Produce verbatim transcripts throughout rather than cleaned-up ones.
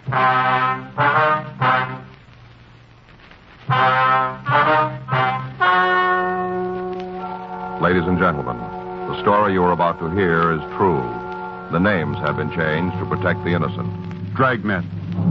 Ladies and gentlemen, the story you are about to hear is true. The names have been changed to protect the innocent. Dragnet.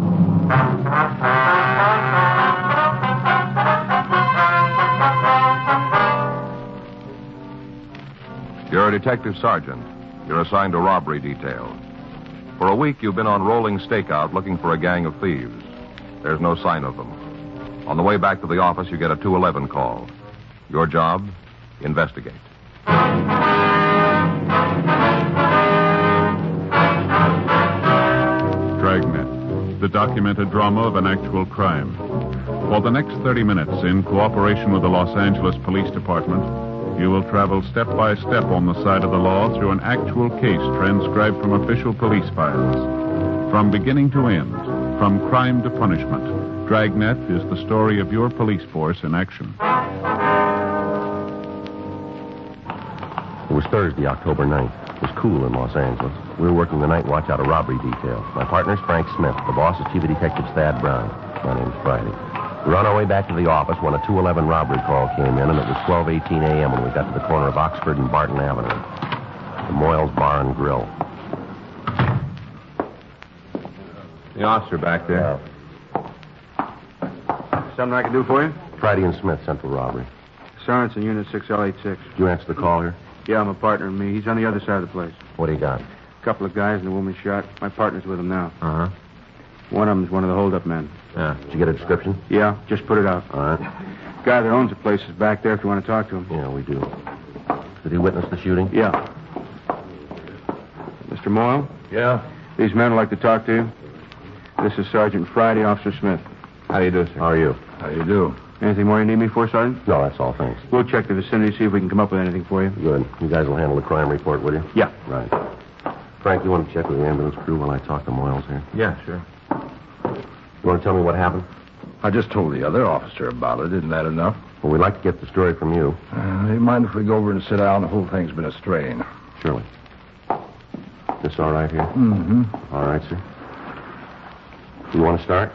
You're a detective sergeant. You're assigned to robbery detail. For a week, you've been on rolling stakeout looking for a gang of thieves. There's no sign of them. On the way back to the office, you get a two eleven call. Your job? Investigate. Dragnet, the documented drama of an actual crime. For the next thirty minutes, in cooperation with the Los Angeles Police Department, you will travel step by step on the side of the law through an actual case transcribed from official police files. From beginning to end, from crime to punishment, Dragnet is the story of your police force in action. It was Thursday, October ninth. It was cool in Los Angeles. We were working the night watch out of robbery detail. My partner's Frank Smith. The boss is Chief of Detectives Thad Brown. My name's Friday. We were on our way back to the office when a two eleven robbery call came in, and it was twelve eighteen a.m. when we got to the corner of Oxford and Barton Avenue. The Moyles Bar and Grill. The officer back there. Yeah. Something I can do for you? Friday and Smith, Central Robbery. Sorensen, Unit six L eighty-six. Did you answer the call here? Yeah, I'm a partner and me. He's on the other side of the place. What do you got? A couple of guys and a woman shot. My partner's with him now. Uh-huh. One of them's one of the hold-up men. Yeah. Did you get a description? Yeah, just put it out. All right. Guy that owns the place is back there if you want to talk to him. Yeah, we do. Did he witness the shooting? Yeah. Mister Moyle? Yeah. These men would like to talk to you. This is Sergeant Friday, Officer Smith. How do you do, sir? How are you? How do you do? Anything more you need me for, Sergeant? No, that's all, thanks. We'll check the vicinity, see if we can come up with anything for you. Good. You guys will handle the crime report, will you? Yeah. Right. Frank, you want to check with the ambulance crew while I talk to Moyles here? Yeah, sure. You want to tell me what happened? I just told the other officer about it. Isn't that enough? Well, we'd like to get the story from you. Uh, do you mind if we go over and sit down? The whole thing's been a strain. Surely. This all right here? Mm-hmm. All right, sir. You want to start?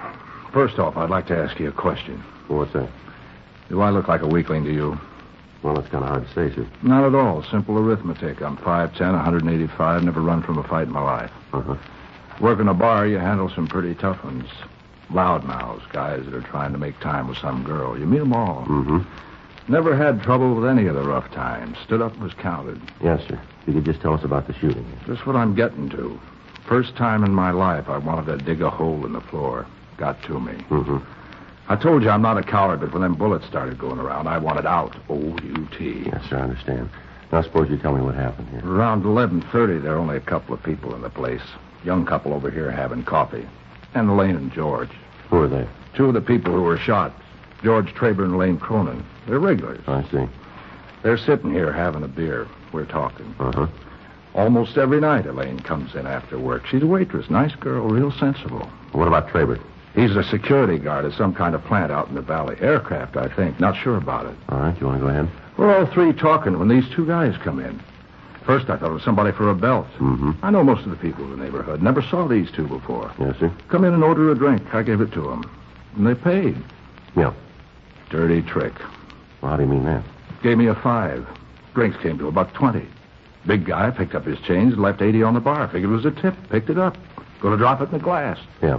First off, I'd like to ask you a question. Well, what's that? Do I look like a weakling to you? Well, that's kind of hard to say, sir. Not at all. Simple arithmetic. I'm five ten, one eighty-five, never run from a fight in my life. Uh-huh. Work in a bar, you handle some pretty tough ones. Loudmouths, guys that are trying to make time with some girl. You meet them all. Mm-hmm. Never had trouble with any of the rough times. Stood up and was counted. Yes, sir. You could just tell us about the shooting. Just what I'm getting to. First time in my life I wanted to dig a hole in the floor. Got to me. Mm-hmm. I told you I'm not a coward, but when them bullets started going around, I wanted out. O U T. Yes, sir, I understand. Now, suppose you tell me what happened here. Around eleven thirty, there are only a couple of people in the place. Young couple over here having coffee. And Elaine and George. Who are they? Two of the people who were shot. George Traber and Elaine Cronin. They're regulars. I see. They're sitting here having a beer. We're talking. Uh-huh. Almost every night, Elaine comes in after work. She's a waitress. Nice girl, real sensible. What about Traber? He's a security guard at some kind of plant out in the valley. Aircraft, I think. Not sure about it. All right, you want to go ahead? We're all three talking when these two guys come in. First, I thought it was somebody for a belt. Mm-hmm. I know most of the people in the neighborhood. Never saw these two before. Yes, sir. Come in and order a drink. I gave it to them. And they paid. Yeah. Dirty trick. Well, how do you mean that? Gave me a five. Drinks came to about twenty. Big guy picked up his change, left eighty on the bar. Figured it was a tip. Picked it up. Going to drop it in the glass. Yeah.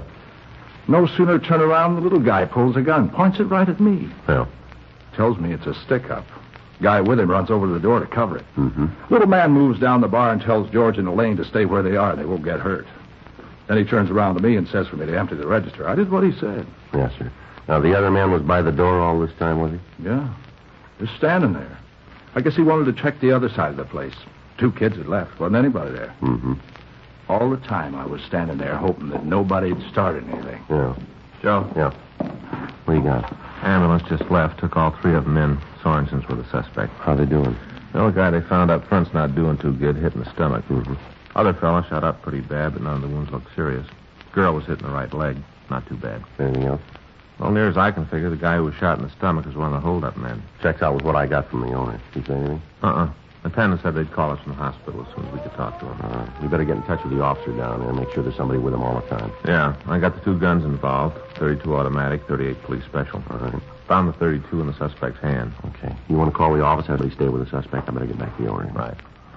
No sooner turn around, the little guy pulls a gun, points it right at me. Yeah. Tells me it's a stick-up. Guy with him runs over to the door to cover it. Mm-hmm. Little man moves down the bar and tells George and Elaine to stay where they are. They won't get hurt. Then he turns around to me and says for me to empty the register. I did what he said. Yes, sir. Now, the other man was by the door all this time, was he? Yeah. Just standing there. I guess he wanted to check the other side of the place. Two kids had left. Wasn't anybody there. Mm-hmm. All the time I was standing there hoping that nobody'd started anything. Yeah. Joe? Yeah. What do you got? Ambulance just left. Took all three of them in. Sorensen's were the suspect. How they doing? The other guy they found up front's not doing too good, hit in the stomach. Mm-hmm. Other fella shot up pretty bad, but none of the wounds looked serious. Girl was hit in the right leg. Not too bad. Anything else? Well, near as I can figure, the guy who was shot in the stomach is one of the hold-up men. Checks out with what I got from the owner. You say anything? Uh-uh. Lieutenant said they'd call us from the hospital as soon as we could talk to him. Uh, you better get in touch with the officer down there and make sure there's somebody with him all the time. Yeah, I got the two guns involved, thirty-two automatic, thirty-eight police special. All right. Found the thirty-two in the suspect's hand. Okay. You want to call the office? At least stay with the suspect. I better get back to the Orient. Right.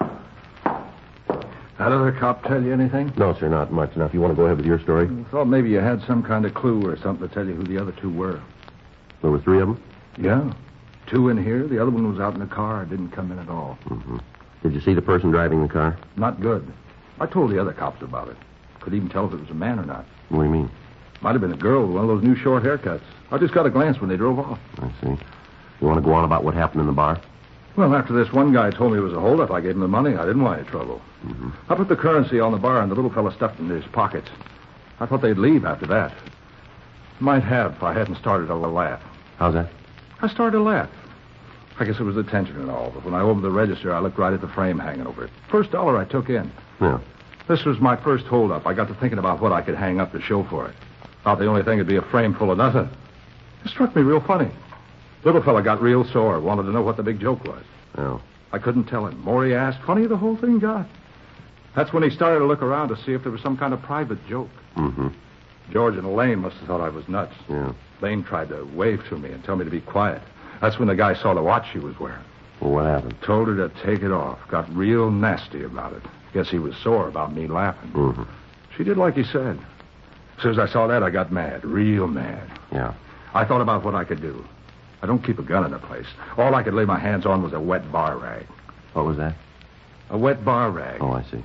That other cop tell you anything? No, sir, not much. Now, if you want to go ahead with your story. I thought maybe you had some kind of clue or something to tell you who the other two were. There were three of them? Yeah. Two in here. The other one was out in the car. Didn't come in at all. Mm-hmm. Did you see the person driving the car? Not good. I told the other cops about it. Could even tell if it was a man or not. What do you mean? Might have been a girl with one of those new short haircuts. I just got a glance when they drove off. I see. You want to go on about what happened in the bar? Well, after this one guy told me it was a holdup, I gave him the money. I didn't want any trouble. Mm-hmm. I put the currency on the bar, and the little fella stuffed it in his pockets. I thought they'd leave after that. Might have if I hadn't started to laugh. How's that? I started to laugh. I guess it was the tension and all, but when I opened the register, I looked right at the frame hanging over it. First dollar I took in. Yeah. This was my first holdup. I got to thinking about what I could hang up to show for it. Thought the only thing would be a frame full of nothing. It struck me real funny. Little fella got real sore, wanted to know what the big joke was. Oh. I couldn't tell him. More he asked, funnier the whole thing got. That's when he started to look around to see if there was some kind of private joke. Mm-hmm. George and Elaine must have thought I was nuts. Yeah. Elaine tried to wave to me and tell me to be quiet. That's when the guy saw the watch she was wearing. Well, what happened? Told her to take it off. Got real nasty about it. Guess he was sore about me laughing. Mm-hmm. She did like he said. As soon as I saw that, I got mad. Real mad. Yeah. I thought about what I could do. I don't keep a gun in the place. All I could lay my hands on was a wet bar rag. What was that? A wet bar rag. Oh, I see.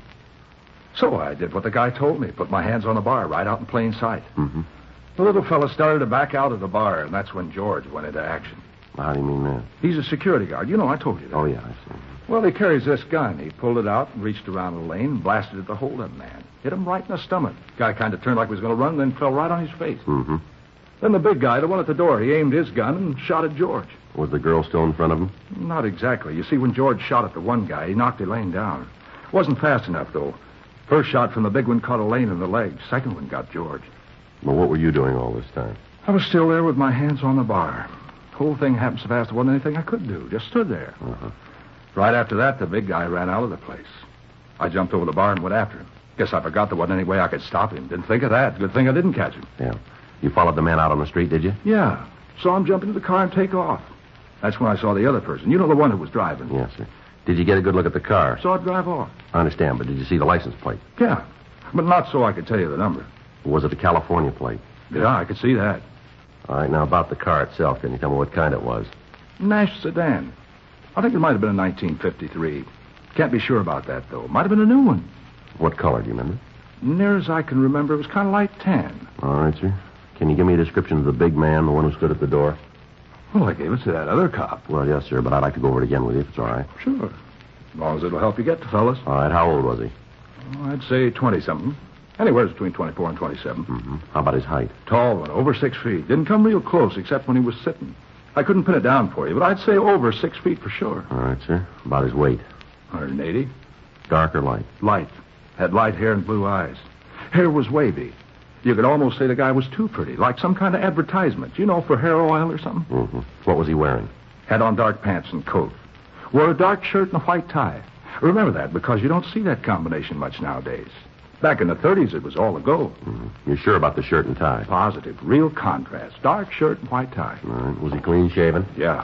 So I did what the guy told me. Put my hands on the bar right out in plain sight. Mm-hmm. The little fella started to back out of the bar, and that's when George went into action. How do you mean that? He's a security guard. You know, I told you that. Oh, yeah, I see. Well, he carries this gun. He pulled it out and reached around the lane and blasted at the hold-up man. Hit him right in the stomach. Guy kind of turned like he was going to run, then fell right on his face. Mm-hmm. Then the big guy, the one at the door, he aimed his gun and shot at George. Was the girl still in front of him? Not exactly. You see, when George shot at the one guy, he knocked Elaine down. Wasn't fast enough, though. First shot from the big one caught Elaine in the leg. Second one got George. Well, what were you doing all this time? I was still there with my hands on the bar. Whole thing happened so fast there wasn't anything I could do. Just stood there. Uh-huh. Right after that, the big guy ran out of the place. I jumped over the bar and went after him. Guess I forgot there wasn't any way I could stop him. Didn't think of that. Good thing I didn't catch him. Yeah. You followed the man out on the street, did you? Yeah. Saw him jump into the car and take off. That's when I saw the other person. You know, the one who was driving. Yes, sir. Did you get a good look at the car? Saw it drive off. I understand, but did you see the license plate? Yeah. But not so I could tell you the number. Was it a California plate? Yeah, I could see that. All right, now about the car itself. Can you tell me what kind it was? Nash sedan. I think it might have been a nineteen fifty-three. Can't be sure about that, though. Might have been a new one. What color, do you remember? Near as I can remember, it was kind of light tan. All right, sir. Can you give me a description of the big man, the one who stood at the door? Well, I gave it to that other cop. Well, yes, sir, but I'd like to go over it again with you if it's all right. Sure. As long as it'll help you get the fellas. All right, how old was he? Oh, I'd say twenty-something. Anywhere between twenty-four and twenty-seven. Mm-hmm. How about his height? Tall one, over six feet. Didn't come real close except when he was sitting. I couldn't pin it down for you, but I'd say over six feet for sure. All right, sir. About his weight? one hundred eighty. Dark or light? Light. Had light hair and blue eyes. Hair was wavy. You could almost say the guy was too pretty, like some kind of advertisement, you know, for hair oil or something. Mm-hmm. What was he wearing? Had on dark pants and coat. Wore a dark shirt and a white tie. Remember that, because you don't see that combination much nowadays. Back in the thirties, it was all a go. Mm-hmm. You're sure about the shirt and tie? Positive. Real contrast. Dark shirt and white tie. All right. Was he clean shaven? Yeah.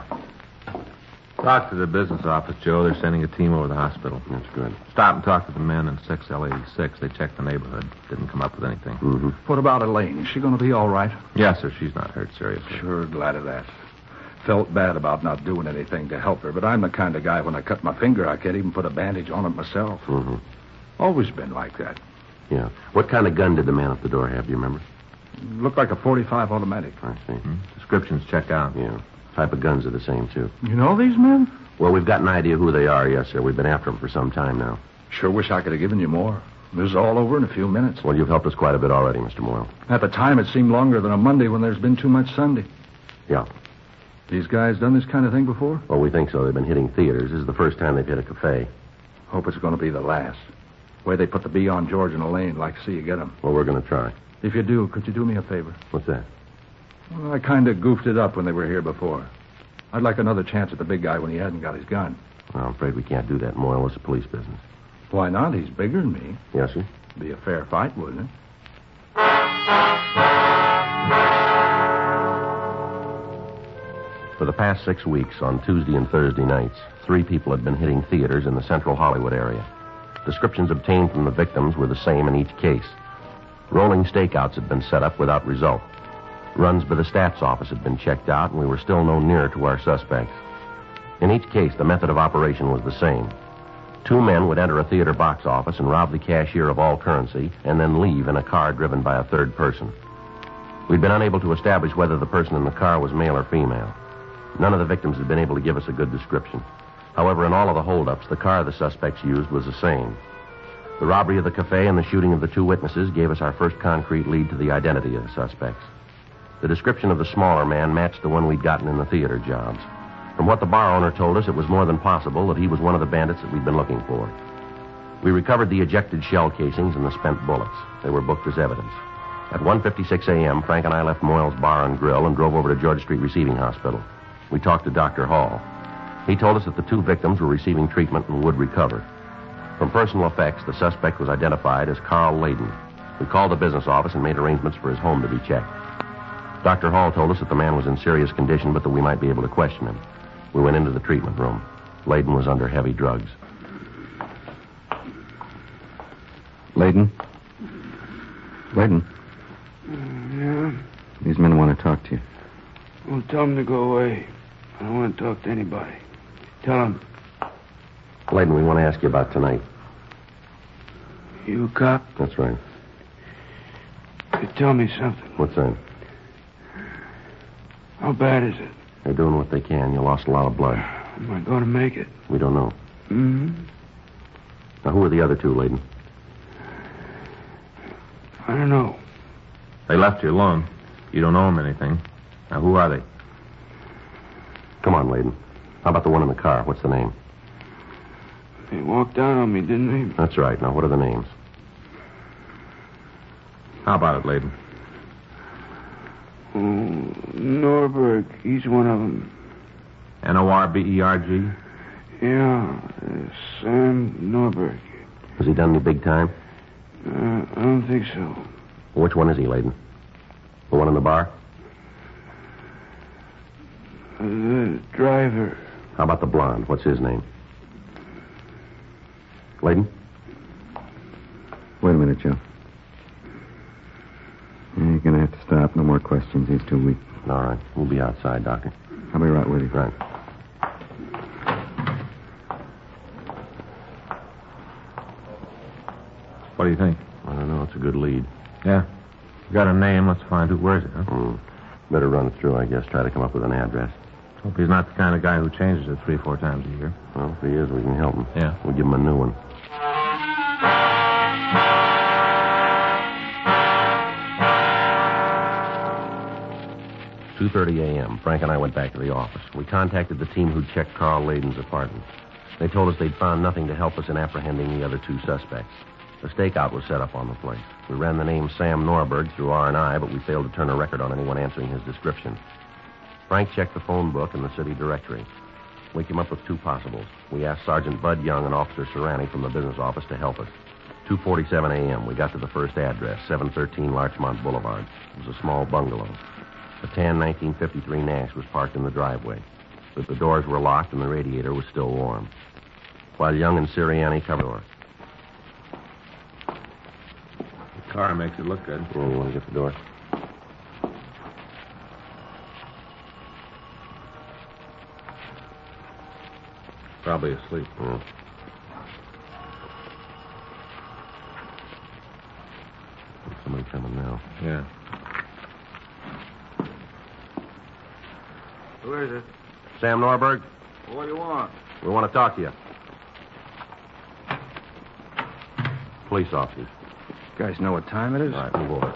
Talk to the business office, Joe. They're sending a team over to the hospital. That's good. Stop and talk to the men in six L eighty-six. They checked the neighborhood. Didn't come up with anything. Mm-hmm. What about Elaine? Is she going to be all right? Yes, sir. She's not hurt seriously. Sure, glad of that. Felt bad about not doing anything to help her, but I'm the kind of guy when I cut my finger, I can't even put a bandage on it myself. Mm-hmm. Always been like that. Yeah. What kind of gun did the man at the door have? Do you remember? Looked like a forty-five automatic. I see. Hmm? Descriptions check out. Yeah. Type of guns are the same, too. You know these men? Well, we've got an idea who they are, yes, sir. We've been after them for some time now. Sure wish I could have given you more. This is all over in a few minutes. Well, you've helped us quite a bit already, Mister Moyle. At the time, it seemed longer than a Monday when there's been too much Sunday. Yeah. These guys done this kind of thing before? Well, we think so. They've been hitting theaters. This is the first time they've hit a cafe. Hope it's going to be the last. Way they put the B on George and Elaine, like to see you get them. Well, we're going to try. If you do, could you do me a favor? What's that? Well, I kind of goofed it up when they were here before. I'd like another chance at the big guy when he hadn't got his gun. Well, I'm afraid we can't do that, Moyle. It's a police business. Why not? He's bigger than me. Yes, sir? Be a fair fight, wouldn't it? For the past six weeks, on Tuesday and Thursday nights, three people had been hitting theaters in the central Hollywood area. Descriptions obtained from the victims were the same in each case. Rolling stakeouts had been set up without result. Runs by the stats office had been checked out, and we were still no nearer to our suspects. In each case, the method of operation was the same. Two men would enter a theater box office and rob the cashier of all currency, and then leave in a car driven by a third person. We'd been unable to establish whether the person in the car was male or female. None of the victims had been able to give us a good description. However, in all of the holdups, the car the suspects used was the same. The robbery of the cafe and the shooting of the two witnesses gave us our first concrete lead to the identity of the suspects. The description of the smaller man matched the one we'd gotten in the theater jobs. From what the bar owner told us, it was more than possible that he was one of the bandits that we'd been looking for. We recovered the ejected shell casings and the spent bullets. They were booked as evidence. At one fifty-six a.m., Frank and I left Moyle's Bar and Grill and drove over to Georgia Street Receiving Hospital. We talked to Doctor Hall. He told us that the two victims were receiving treatment and would recover. From personal effects, the suspect was identified as Carl Layden. We called the business office and made arrangements for his home to be checked. Doctor Hall told us that the man was in serious condition, but that we might be able to question him. We went into the treatment room. Layden was under heavy drugs. Layden? Layden? Yeah? These men want to talk to you. Well, tell them to go away. I don't want to talk to anybody. Tell them. Layden, we want to ask you about tonight. You a cop? That's right. You tell me something. What's that? How bad is it? They're doing what they can. You lost a lot of blood. Am I going to make it? We don't know. Mm-hmm. Now, who are the other two, Layden? I don't know. They left you alone. You don't owe them anything. Now, who are they? Come on, Layden. How about the one in the car? What's the name? They walked out on me, didn't they? That's right. Now, what are the names? How about it, Layden? Oh, Norberg. He's one of them. N O R B E R G? Yeah, uh, Sam Norberg. Has he done any big time? Uh, I don't think so. Well, which one is he, Layden? The one in the bar? Uh, the driver. How about the blonde? What's his name? Layden? Wait a minute, Joe. You're going to have to stop. No more questions. He's too weak. All right. We'll be outside, Doctor. I'll be right with you. Right. What do you think? I don't know. It's a good lead. Yeah. You got a name. Let's find who wears it, huh? Mm. Better run it through, I guess. Try to come up with an address. Hope he's not the kind of guy who changes it three or four times a year. Well, if he is, we can help him. Yeah. We'll give him a new one. two thirty a.m., Frank and I went back to the office. We contacted the team who'd checked Carl Layden's apartment. They told us they'd found nothing to help us in apprehending the other two suspects. A stakeout was set up on the place. We ran the name Sam Norberg through R and I, but we failed to turn a record on anyone answering his description. Frank checked the phone book and the city directory. We came up with two possibles. We asked Sergeant Bud Young and Officer Serrani from the business office to help us. two forty-seven a.m., we got to the first address, seven thirteen Larchmont Boulevard. It was a small bungalow. A tan nineteen fifty-three Nash was parked in the driveway. But the doors were locked and the radiator was still warm. While Young and Sirianni covered the door. The car makes it look good. Oh, you want to get the door? Probably asleep. Oh. There's somebody coming now. Yeah. Who is it? Sam Norberg, What do you want? we want to talk to you. Police officers. You guys know what time it is? All right, move over.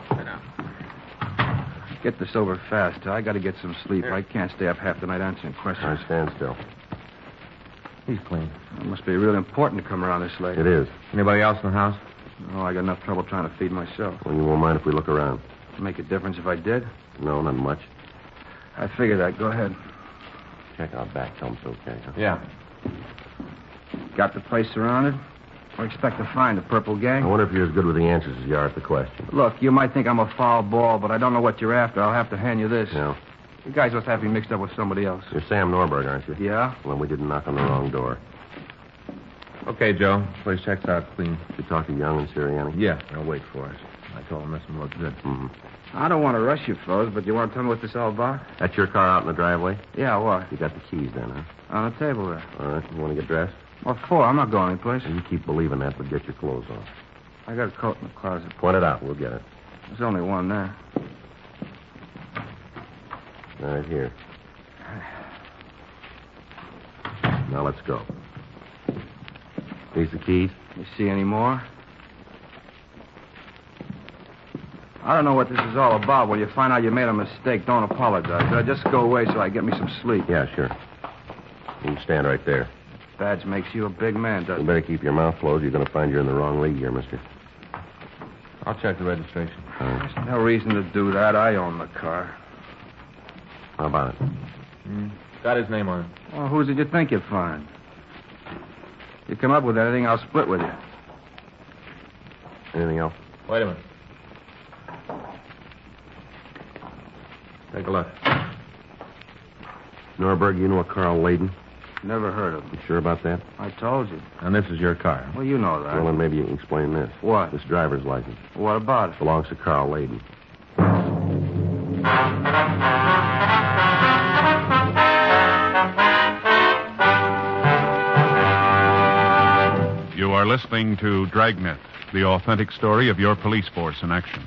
Get this over fast. I got to get some sleep. I can't stay up half the night answering All questions. right, stand still. He's clean. It must be really important to come around this late. It is. Anybody else in the house? Oh, I got enough trouble trying to feed myself. Well, you won't mind if we look around. Make a difference if I did? No, not much. I figured that. Go ahead. Check out back. Tell them it's okay. Huh? Yeah. Got the place surrounded? What do you expect to find? A purple I gang? wonder if you're as good with the answers as you are at the question. Look, you might think I'm a foul ball, but I don't know what you're after. I'll have to hand you this. Yeah. You guys must have me mixed up with somebody else. You're Sam Norberg, aren't you? Yeah? Well, we didn't knock on the wrong door. Okay, Joe. Place checks out clean. Did you talk to Young and Sirianni? Yeah, they'll wait for us. I told them this one looked good. Mm-hmm. I don't want to rush you, fellas, but you want to tell me what this all about? That's your car out in the driveway? Yeah, what? You got the keys then, huh? On the table there. All right. You want to get dressed? What for? I'm not going anyplace. You keep believing that, but get your clothes on. I got a coat in the closet. Point it out. We'll get it. There's only one there. Right here. Now let's go. These the keys? You see any more? I don't know what this is all about. When you find out you made a mistake, don't apologize. Uh, just go away so I get me some sleep. Yeah, sure. You can stand right there. Badge makes you a big man, You doesn't it? better keep your mouth closed. You're going to find you're in the wrong league here, mister. I'll check the registration. All right. There's no reason to do that. I own the car. How about it? Mm. Got his name on it. Well, who did you think you'd find? You come up with anything, I'll split with you. Anything else? Wait a minute. Take a look. Norberg, you know a Carl Layden? Never heard of him. You sure about that? I told you. And this is your car. Well, you know that. Well, then maybe you can explain this. What? This driver's license What about it? belongs to Carl Layden. You are listening to Dragnet, the authentic story of your police force in action.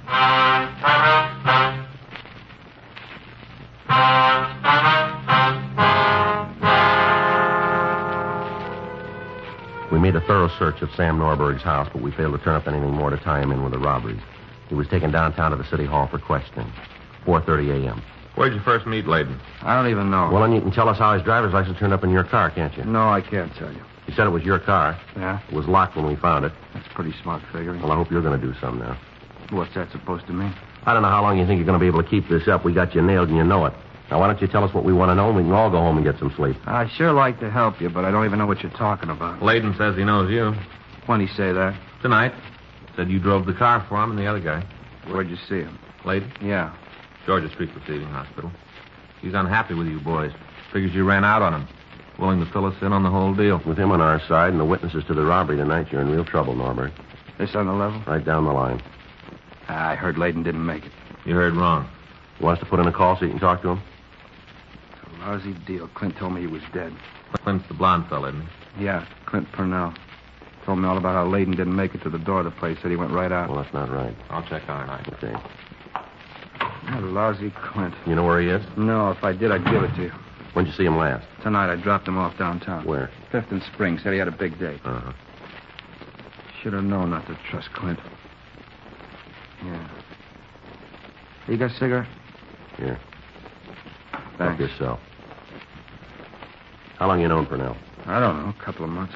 We made a thorough search of Sam Norberg's house, but we failed to turn up anything more to tie him in with the robberies. He was taken downtown to the city hall for questioning. four thirty a.m. Where'd you first meet Layden? I don't even know. Well, then you can tell us how his driver's license turned up in your car, can't you? No, I can't tell you. You said it was your car. Yeah? It was locked when we found it. That's pretty smart figuring. Well, I hope you're going to do some now. What's that supposed to mean? I don't know how long you think you're going to be able to keep this up. We got you nailed and you know it. Now, why don't you tell us what we want to know and we can all go home and get some sleep. I'd sure like to help you, but I don't even know what you're talking about. Layden says he knows you. When'd he say that? Tonight. Said you drove the car for him and the other guy. Where'd you see him? Layden? Yeah. Georgia Street Receiving Hospital. He's unhappy with you boys. Figures you ran out on him. Willing to fill us in on the whole deal. With him on our side and the witnesses to the robbery tonight, you're in real trouble, Norberg. This on the level? Right down the line. Ah, I heard Layden didn't make it. You heard wrong. You want us to put in a call so you can talk to him? It's a lousy deal. Clint told me he was dead. Clint's the blonde fella, isn't he? Yeah, Clint Purnell. Told me all about how Layden didn't make it to the door of the place. Said he went right out. Well, that's not right. I'll check our night. Okay. That lousy Clint. You know where he is? No, if I did, I'd give it to you. When'd you see him last? Tonight, I dropped him off downtown. Where? Fifth and Spring. Said he had a big day. Uh-huh. Should have known not to trust Clint. Yeah. You got a cigarette? Here. Help Thanks. yourself. How long you known Purnell? I don't know. A couple of months.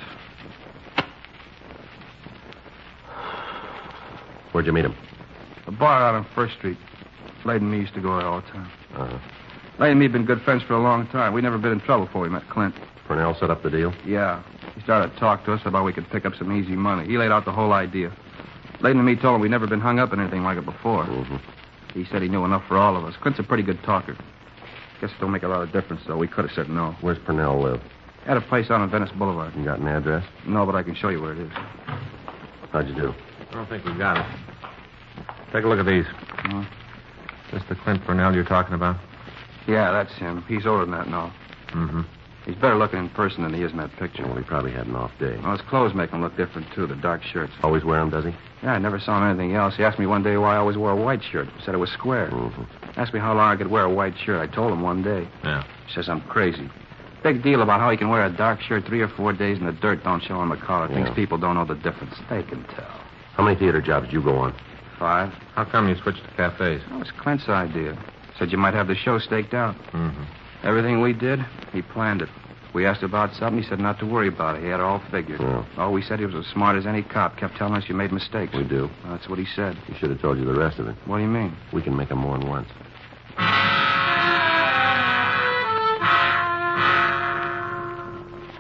Where'd you meet him? A bar out on First Street. Layden and me used to go there all the time. Uh-huh. Layden and me have been good friends for a long time. We never been in trouble before we met Clint. Purnell set up the deal? Yeah. He started to talk to us about we could pick up some easy money. He laid out the whole idea. Layden and me told him we'd never been hung up in anything like it before. Mm-hmm. He said he knew enough for all of us. Clint's a pretty good talker. Guess it don't make a lot of difference, though. We could have said no. Where's Purnell live? Had a place out on Venice Boulevard. You got an address? No, but I can show you where it is. How'd you do? I don't think we got it. Take a look at these. Huh? This the Clint Purnell you're talking about? Yeah, that's him. He's older than that now. Mm-hmm. He's better looking in person than he is in that picture. Well, he probably had an off day. Well, his clothes make him look different, too. The dark shirts. Always wear them, does he? Yeah, I never saw him anything else. He asked me one day why I always wore a white shirt. Said it was square. Mm-hmm. Asked me how long I could wear a white shirt. I told him one day. Yeah. He says I'm crazy. Big deal about how he can wear a dark shirt three or four days and the dirt don't show on the collar. Yeah. Thinks people don't know the difference. They can tell. How many theater jobs did you go on? Five. How come you switched to cafes? That was Clint's idea. Said you might have the show staked out. Mm-hmm. Everything we did, he planned it. We asked about something, he said not to worry about it. He had it all figured. Yeah. Oh, we said he was as smart as any cop. Kept telling us you made mistakes. We do. Well, that's what he said. He should have told you the rest of it. What do you mean? We can make them more than once.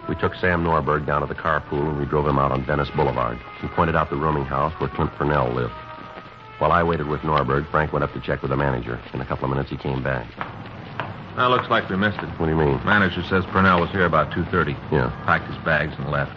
We took Sam Norberg down to the carpool and we drove him out on Venice Boulevard. He pointed out the rooming house where Clint Purnell lived. While I waited with Norberg, Frank went up to check with the manager. In a couple of minutes, he came back. Now, looks like we missed it. What do you mean? Manager says Purnell was here about two thirty. Yeah. Packed his bags and left.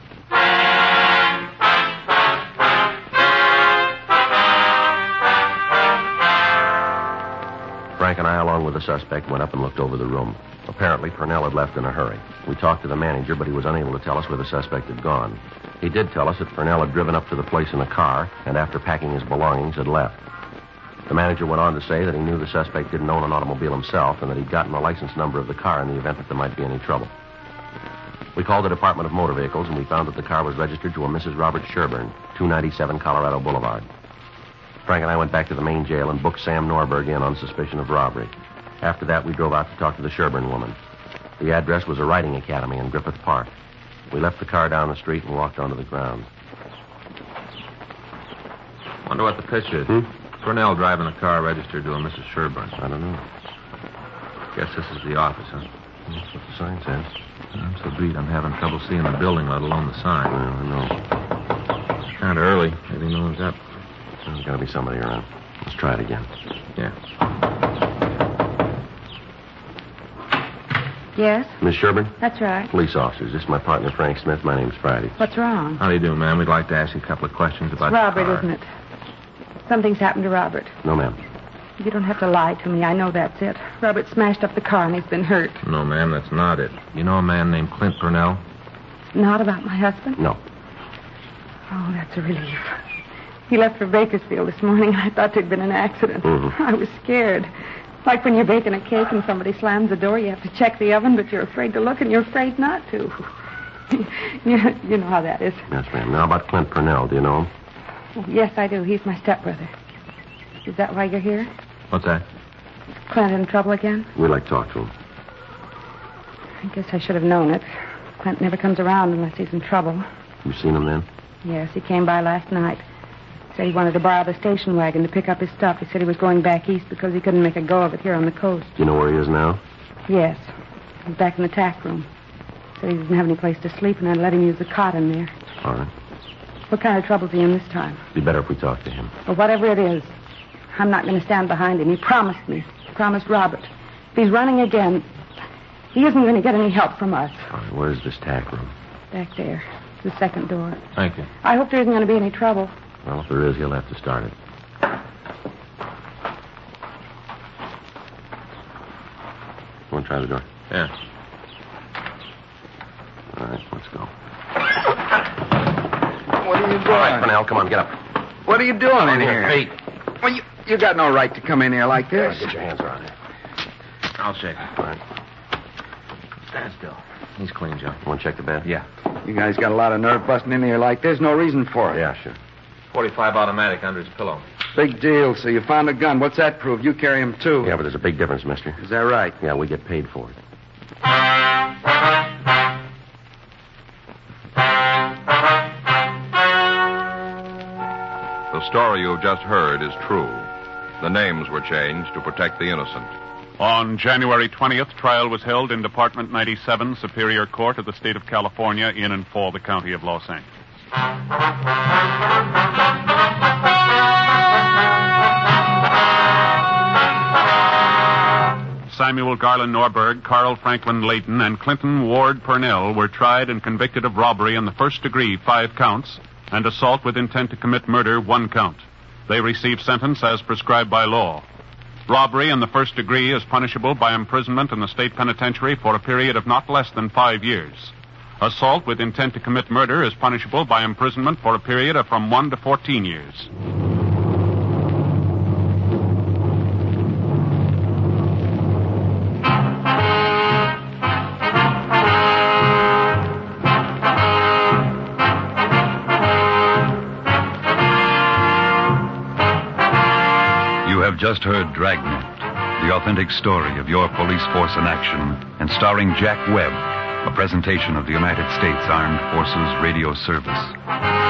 Frank and I, along with the suspect, went up and looked over the room. Apparently, Purnell had left in a hurry. We talked to the manager, but he was unable to tell us where the suspect had gone. He did tell us that Purnell had driven up to the place in a car and, after packing his belongings, had left. The manager went on to say that he knew the suspect didn't own an automobile himself and that he'd gotten the license number of the car in the event that there might be any trouble. We called the Department of Motor Vehicles, and we found that the car was registered to a Missus Robert Sherburne, two ninety-seven Colorado Boulevard. Frank and I went back to the main jail and booked Sam Norberg in on suspicion of robbery. After that, we drove out to talk to the Sherburne woman. The address was a riding academy in Griffith Park. We left the car down the street and walked onto the grounds. Wonder what the pitch is. Hmm? Purnell driving a car registered to a Missus Sherburne. I don't know. Guess this is the office, huh? That's what the sign says. I'm so beat I'm having trouble seeing the building, let alone the sign. Well, I know. It's kind of early. Maybe no one's up. There's got to be somebody around. Let's try it again. Yeah. Yes? Miss Sherburne? That's right. Police officers. This is my partner, Frank Smith. My name's Friday. What's wrong? How do you do, ma'am? We'd like to ask you a couple of questions about Robert, the car. isn't it? Something's happened to Robert. No, ma'am. You don't have to lie to me. I know that's it. Robert smashed up the car and he's been hurt. No, ma'am, that's not it. You know a man named Clint Purnell? Not about my husband? No. Oh, that's a relief. He left for Bakersfield this morning. I thought there'd been an accident. Mm-hmm. I was scared. Like when you're baking a cake and somebody slams the door, you have to check the oven, but you're afraid to look and you're afraid not to. you, you know how that is. Yes, ma'am. Now about Clint Purnell. Do you know him? Oh, yes, I do. He's my stepbrother. Is that why you're here? What's that? Is Clint in trouble again? We'd like to talk to him. I guess I should have known it. Clint never comes around unless he's in trouble. You seen him then? Yes, he came by last night. Said he wanted to borrow the station wagon to pick up his stuff. He said he was going back east because he couldn't make a go of it here on the coast. Do you know where he is now? Yes. He's back in the tack room. Said he didn't have any place to sleep, and I'd let him use the cot in there. All right. What kind of trouble's he in this time? It'd be better if we talked to him. Well, whatever it is, I'm not going to stand behind him. He promised me. He promised Robert. If he's running again, he isn't going to get any help from us. All right, where's this tack room? Back there. The second door. Thank you. I hope there isn't going to be any trouble. Well, if there is, he'll have to start it. Want to try the door? Yeah. All right, let's go. What are you doing? All right, Purnell, come on, get up. What are you doing in here? Feet. Well, you, you got no right to come in here like All this. right, get your hands around here. I'll shake him. All right. Stand still. He's clean, Joe. Want to check the bed? Yeah. You guys got a lot of nerve busting in here like this. No reason for it. Yeah, sure. forty-five automatic under his pillow. Big deal. So you found a gun. What's that prove? You carry him, too. Yeah, but there's a big difference, mister. Is that right? Yeah, we get paid for it. The story you've just heard is true. The names were changed to protect the innocent. On January twentieth, trial was held in Department ninety-seven, Superior Court of the State of California, in and for the County of Los Angeles. Samuel Garland Norberg, Carl Franklin Layton, and Clinton Ward Purnell were tried and convicted of robbery in the first degree, five counts, and assault with intent to commit murder, one count. They received sentence as prescribed by law. Robbery in the first degree is punishable by imprisonment in the state penitentiary for a period of not less than five years. Assault with intent to commit murder is punishable by imprisonment for a period of from one to fourteen years. You have just heard Dragnet, the authentic story of your police force in action, and starring Jack Webb, a presentation of the United States Armed Forces Radio Service.